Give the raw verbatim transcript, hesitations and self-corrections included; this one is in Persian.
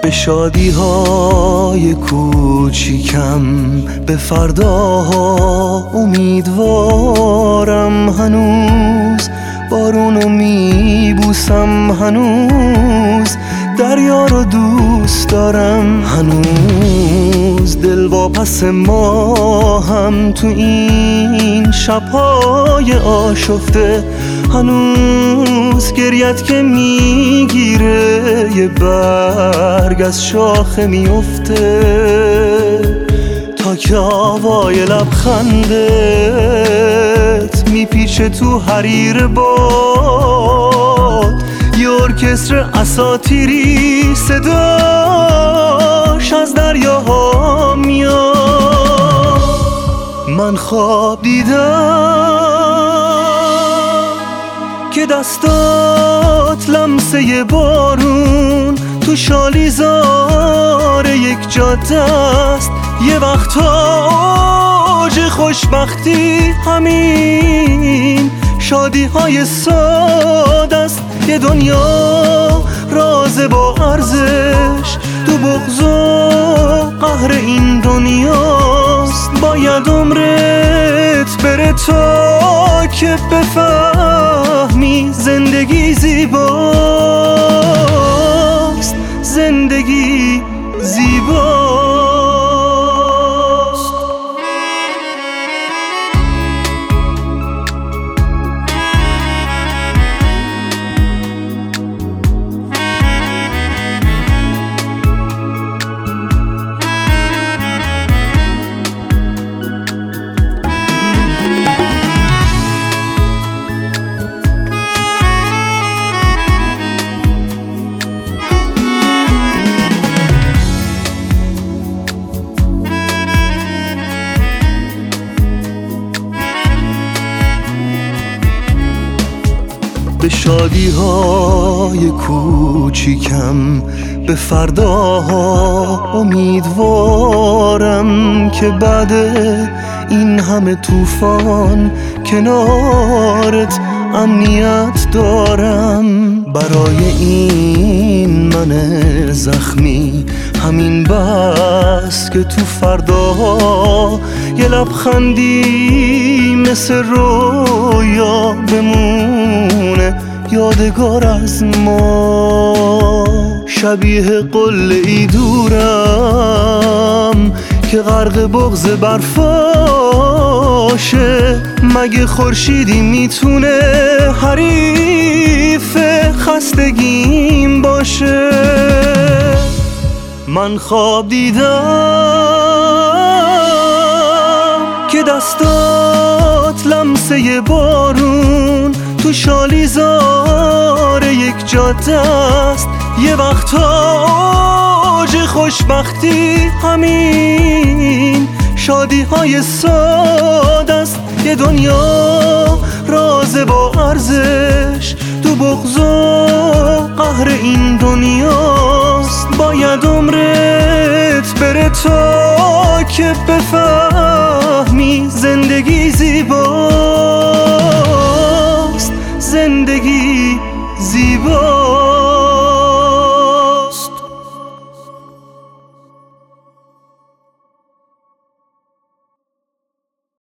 به شادی های کوچیکم، به فرداها امیدوارم. هنوز بارونو میبوسم، هنوز دریا رو دوست دارم، هنوز دل واپس ما هم تو این شب‌های آشفته، هنوز گریت که میگیره یه برگ از شاخه میفته، تا که آوای لبخندت میپیچه تو حریر باد، یه ارکستر اساطیری صداش از دریاها میاد. من خواب دیدم که دستات لمسه بارون تو شالیزار یک جاده است، یه وقتا اوج خوشبختی همین شادی های ساده است، یه دنیا رازه با ارزش تو بغض و قهر این دنیاست، باید عمرت بره تا که بفهمی زندگی زیباست، زندگی زیباست. به شادی های کوچیکم، به فرداها امیدوارم که بعد این همه طوفان کنارت امنیت دارم. برای این من زخمی همین بس که تو فرداها یه لبخندی مثل رویا بمونه یادگار از ما. شبیه قله‌ای دورم که غرق بغض برفاشه، مگه خورشیدی میتونه حریف خستگیم باشه؟ من خواب دیدم که دستات لمسه بارون تو شالیزار یک جاده است، یه وقتا اوج خوشبختی همین شادی های ساده است، یه دنیا رازه با ارزش تو بغض و قهر این دنیاست، باید عمرت بره تا که بفهمی